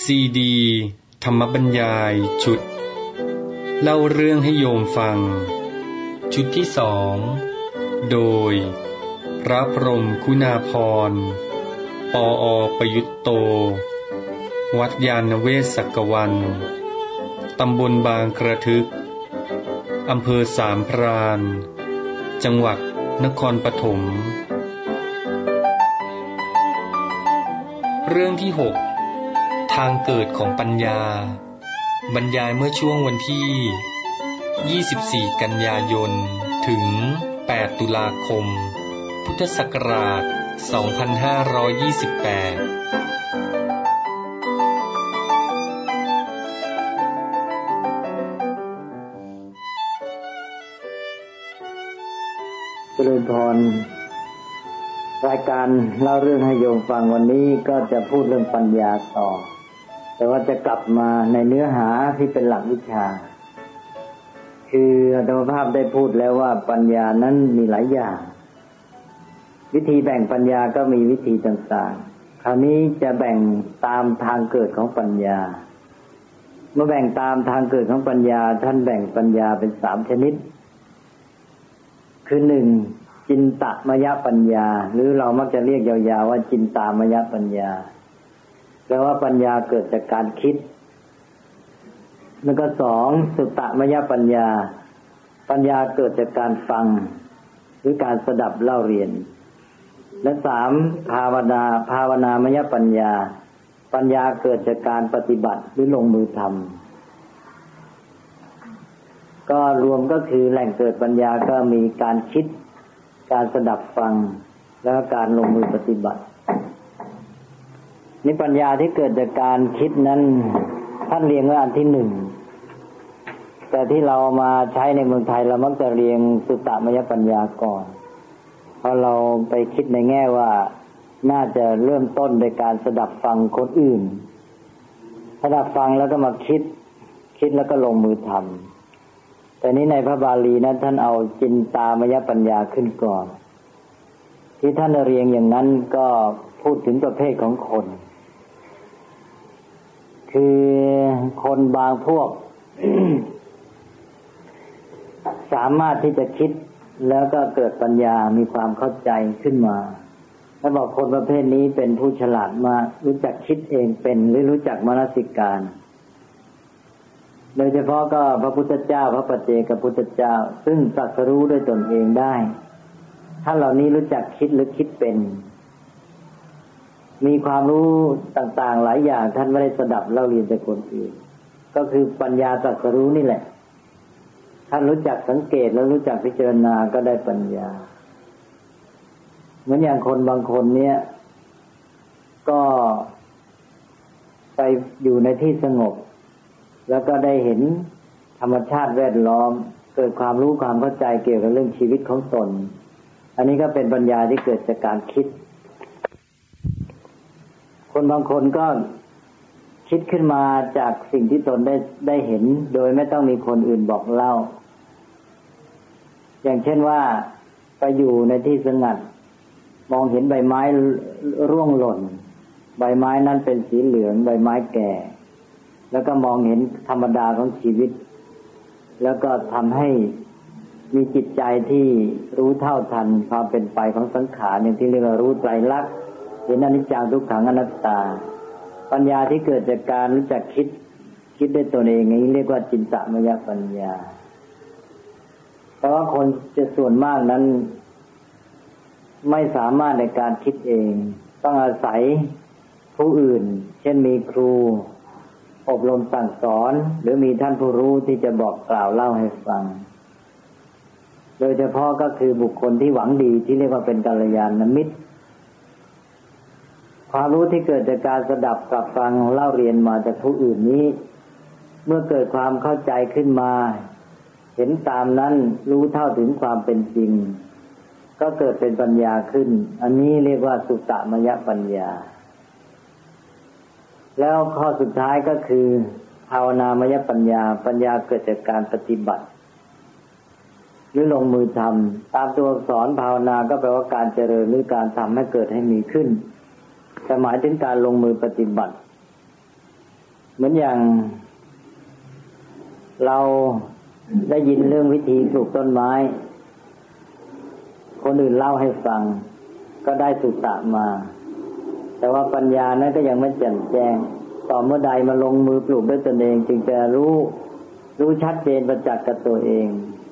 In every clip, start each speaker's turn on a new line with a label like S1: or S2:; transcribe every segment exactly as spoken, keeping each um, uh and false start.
S1: ซีดีธรรมบรรยายชุดเล่าเรื่องให้โยมฟังชุดที่สองโดยพระพรหมคุณาภรณ์ปออประยุตโตวัดยานเวศกกวันตำบลบางกระทึกอำเภอสามพรานจังหวัดนครปฐมเรื่องที่หกทางเกิดของปัญญาบรรยายเมื่อช่วงวันที่ยี่สิบสี่กันยายนถึงแปดตุลาคมพุทธศักราชสองพันห้าร้อยยี่สิบแปด
S2: เจริญพรรายการเล่าเรื่องให้โยมฟังวันนี้ก็จะพูดเรื่องปัญญาต่อแต่ว่าจะกลับมาในเนื้อหาที่เป็นหลักวิชาคืออาตมาภาพได้พูดแล้วว่าปัญญานั้นมีหลายอย่างวิธีแบ่งปัญญาก็มีวิธีต่างๆคราวนี้จะแบ่งตามทางเกิดของปัญญาเมื่อแบ่งตามทางเกิดของปัญญาท่านแบ่งปัญญาเป็นสามชนิดคือหนึ่งจินตมยปัญญาหรือเรามักจะเรียกยาวๆว่าจินตามยปัญญาแปลว่าปัญญาเกิดจากการคิดแล้วก็สองสุตตมยปัญญาปัญญาเกิดจากการฟังหรือการสดับเล่าเรียนและสามภาวนาภาวนามยปัญญาปัญญาเกิดจากการปฏิบัติหรือลงมือทำก็รวมก็คือแหล่งเกิดปัญญาก็มีการคิดการสดับฟังแล้วการลงมือปฏิบัตินี่ปัญญาที่เกิดจากการคิดนั้นท่านเรียงไว้อันที่หนึ่งแต่ที่เรามาใช้ในเมืองไทยเรามักจะเรียงสุตตมยปัญญาก่อนเพราะเราไปคิดในแง่ว่าน่าจะเริ่มต้นโดยการสดับฟังคนอื่นสดับฟังแล้วก็มาคิดคิดแล้วก็ลงมือทำแต่นี้ในพระบาลีนั้นท่านเอาจินตามยปัญญาขึ้นก่อนที่ท่านเรียงอย่างนั้นก็พูดถึงประเภทของคนคือคนบางพวก สามารถที่จะคิดแล้วก็เกิดปัญญามีความเข้าใจขึ้นมาแล้วบอกคนประเภทนี้เป็นผู้ฉลาดมากรู้จักคิดเองเป็นหรือรู้จักมนสิการโดยเฉพาะก็พระพุทธเจ้าพระปัจเจกพุทธเจ้าซึ่งตรัสรู้ด้วยตนเองได้ท่านเหล่านี้รู้จักคิดหรือคิดเป็นมีความรู้ต่างๆหลายอย่างท่านไม่ได้สดับเล่าเรียนจากคนอื่นก็คือปัญญาตรัสรู้นี่แหละท่านรู้จักสังเกตแล้วรู้จักพิจารณาก็ได้ปัญญาเหมือนอย่างคนบางคนเนี่ยก็ไปอยู่ในที่สงบแล้วก็ได้เห็นธรรมชาติแวดล้อมเกิดความรู้ความเข้าใจเกี่ยวกับเรื่องชีวิตของตนอันนี้ก็เป็นปัญญาที่เกิดจากการคิดคนบางคนก็คิดขึ้นมาจากสิ่งที่ตนได้ได้เห็นโดยไม่ต้องมีคนอื่นบอกเล่าอย่างเช่นว่าไปอยู่ในที่สงัดมองเห็นใบไม้ร่วงหล่นใบไม้นั้นเป็นสีเหลืองใบไม้แก่แล้วก็มองเห็นธรรมดาของชีวิตแล้วก็ทำให้มีจิตใจที่รู้เท่าทันความเป็นไปของสังขารอย่างที่เรียกว่ารู้ไตรลักษณ์เห็นอนิจจังทุกขังอนัตตาปัญญาที่เกิดจากการรู้จักคิดคิดด้วยตนเองนี้เรียกว่าจินตมยปัญญาแต่ว่าคนจะส่วนมากนั้นไม่สามารถในการคิดเองต้องอาศัยผู้อื่นเช่นมีครูอบรมสั่งสอนหรือมีท่านผู้รู้ที่จะบอกกล่าวเล่าให้ฟังโดยเฉพาะก็คือบุคคลที่หวังดีที่เรียกว่าเป็นกัลยาณมิตรความรู้ที่เกิดจากการสดับกับฟังเล่าเรียนมาจากผู้อื่นนี้เมื่อเกิดความเข้าใจขึ้นมาเห็นตามนั้นรู้เท่าถึงความเป็นจริงก็เกิดเป็นปัญญาขึ้นอันนี้เรียกว่าสุตตมยปัญญาแล้วข้อสุดท้ายก็คือภาวนามยปัญญาปัญญาเกิดจากการปฏิบัติหรือลงมือทำตามตัวอักษรภาวนาก็แปลว่าการเจริญหรือการทำให้เกิดให้มีขึ้นแต่หมายถึงการลงมือปฏิบัติเหมือนอย่างเราได้ยินเรื่องวิธีปลูกต้นไม้คนอื่นเล่าให้ฟังก็ได้สุตะมาแต่ว่าปัญญานั้นก็ยังไม่แจ่มแจ้งต่อเมื่อใดมาลงมือปลูกด้วยตนเองจึงจะรู้รู้ชัดเจนประจักษ์กับตัวเอง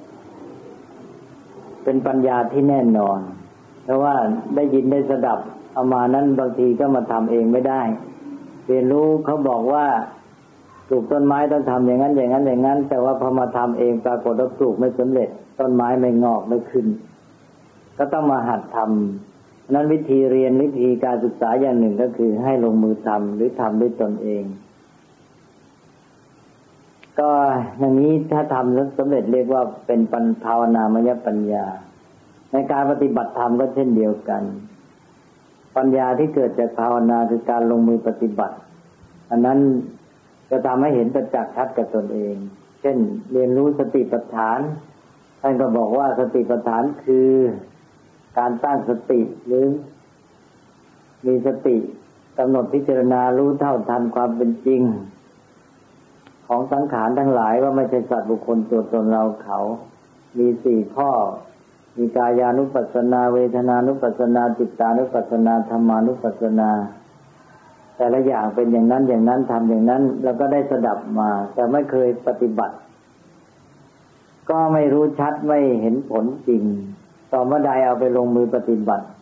S2: เป็นปัญญาที่แน่นอนเพราะว่าได้ยินได้สดับเอามานั้นบางทีก็มาทำเองไม่ได้เรียนรู้เขาบอกว่าปลูกต้นไม้ต้องทำอย่างนั้นอย่างนั้นอย่างนั้นแต่ว่าพอมาทำเองปรากฏว่าปลูกไม่สำเร็จต้นไม้ไม่งอกไม่ขึ้นก็ต้องมาหัดทำนั้นวิธีเรียนวิธีการศึกษาอย่างหนึ่งก็คือให้ลงมือทำหรือทำด้วยตนเองก็อย่างนี้ถ้าทำแล้วสำเร็จเรียกว่าเป็นปัญภาวนามยปัญญาในการปฏิบัติธรรมก็เช่นเดียวกันปัญญาที่เกิดจากภาวนาคือการลงมือปฏิบัติอันนั้นจะทำให้เห็นประจักษ์ชัดกับตนเองเช่นเรียนรู้สติปัฏฐานท่านก็บอกว่าสติปัฏฐานคือการตั้งสติหรือมีสติกำหนดพิจารณารู้เท่าทันความเป็นจริงของสังขารทั้งหลายว่าไม่ใช่สัตว์บุคคลตัวตนเราเขามีสี่ข้อมีกายานุปัสสนาเวทนานุปัสสนาจิตานุปัสสนาธรรมานุปัสสนาแต่ละอย่างเป็นอย่างนั้นอย่างนั้นทำอย่างนั้นแล้วก็ได้สดับมาแต่ไม่เคยปฏิบัติก็ไม่รู้ชัดไม่เห็นผลจริงต่อเมื่อใดเอาไปลงมือปฏิบัติ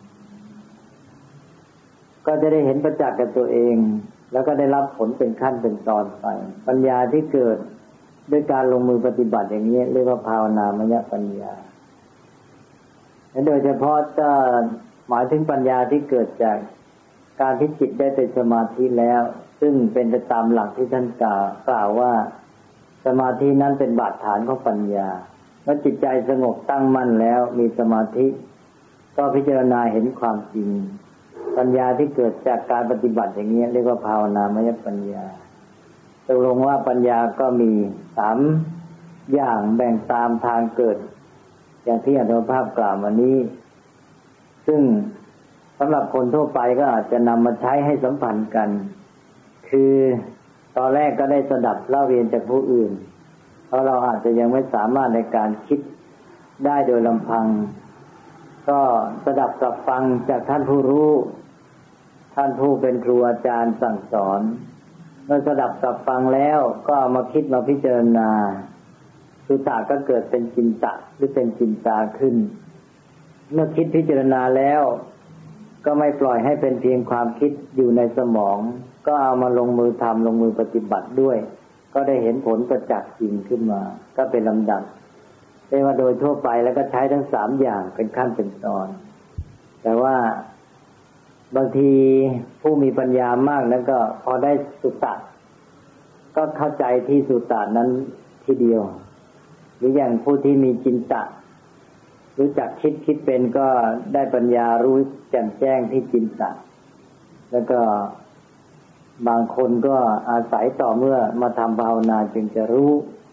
S2: ก็จะได้เห็นประจักษ์กับตัวเองแล้วก็ได้รับผลเป็นขั้นเป็นตอนไปปัญญาที่เกิดด้วยการลงมือปฏิบัติอย่างนี้เรียกว่าภาวนามยปัญญาและโดยเฉพาะจะหมายถึงปัญญาที่เกิดจากการที่จิตได้เป็นสมาธิแล้วซึ่งเป็นไปตามหลักที่ท่านกล่าวกล่าวว่าสมาธินั้นเป็นบาดฐานของปัญญาเมื่อจิตใจสงบตั้งมั่นแล้วมีสมาธิก็พิจารณาเห็นความจริงปัญญาที่เกิดจากการปฏิบัติอย่างนี้เรียกว่าภาวนามยปัญญาตกลงว่าปัญญาก็มีสามอย่างแบ่งตามทางเกิดอย่างที่อาตมาภาพกล่าวมานี้ซึ่งสำหรับคนทั่วไปก็อาจจะนำมาใช้ให้สัมพันธ์กันคือตอนแรกก็ได้สดับเล่าเรียนจากผู้อื่นเพราะเราอาจจะยังไม่สามารถในการคิดได้โดยลำพังก็สดับกับฟังจากท่านผู้รู้ท่านผู้เป็นครูอาจารย์สั่งสอนเมื่อสดับกับฟังแล้วก็เอามาคิดมาพิจารณาสุตะก็เกิดเป็นจินตะหรือเป็นจินตาขึ้นเมื่อคิดพิจารณาแล้วก็ไม่ปล่อยให้เป็นเพียงความคิดอยู่ในสมองก็เอามาลงมือทำลงมือปฏิบัติด้วยก็ได้เห็นผลประจักษ์จริงขึ้นมาก็เป็นลำดับเรียกว่าโดยทั่วไปแล้วก็ใช้ทั้งสามอย่างเป็นขั้นเป็นตอนแต่ว่าบางทีผู้มีปัญญามากนั้นก็พอได้สุตตะก็เข้าใจที่สุตตะนั้นทีเดียวหรืออย่างผู้ที่มีจินตะรู้จักคิดคิดเป็นก็ได้ปัญญารู้แจ่มแจ้งที่จินตะแล้วก็บางคนก็อาศัยต่อเมื่อมาทำภาวนาจึงจะรู้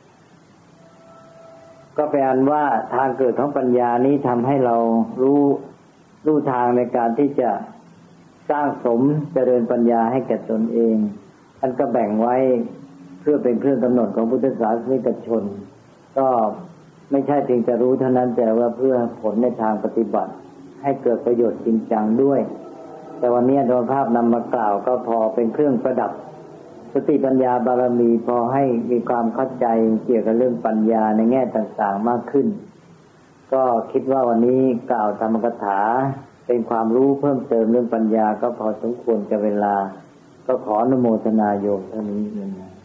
S2: ก็แปลว่าทางเกิดของปัญญานี้ทำให้เรารู้รู้ทางในการที่จะสร้างสมเจริญปัญญาให้แก่ตนเองท่านก็แบ่งไว้เพื่อเป็นเครื่องกำหนดของพุทธศาสนิกชนก็ไม่ใช่เพียงจะรู้เท่านั้นแต่ว่าเพื่อผลในทางปฏิบัติให้เกิดประโยชน์จริงจังด้วยแต่วันนี้อาตมาภาพนำมากล่าวก็พอเป็นเครื่องประดับสติปัญญาบารมีพอให้มีความเข้าใจเกี่ยวกับเรื่องปัญญาในแง่ต่างๆมากขึ้นก็คิดว่าวันนี้กล่าวธรรมกถาเป็นความรู้เพิ่มเติมเรื่องปัญญาก็พอสมควรกับเวลาก็ขออนุโมทนาโยมเท่านี้นะ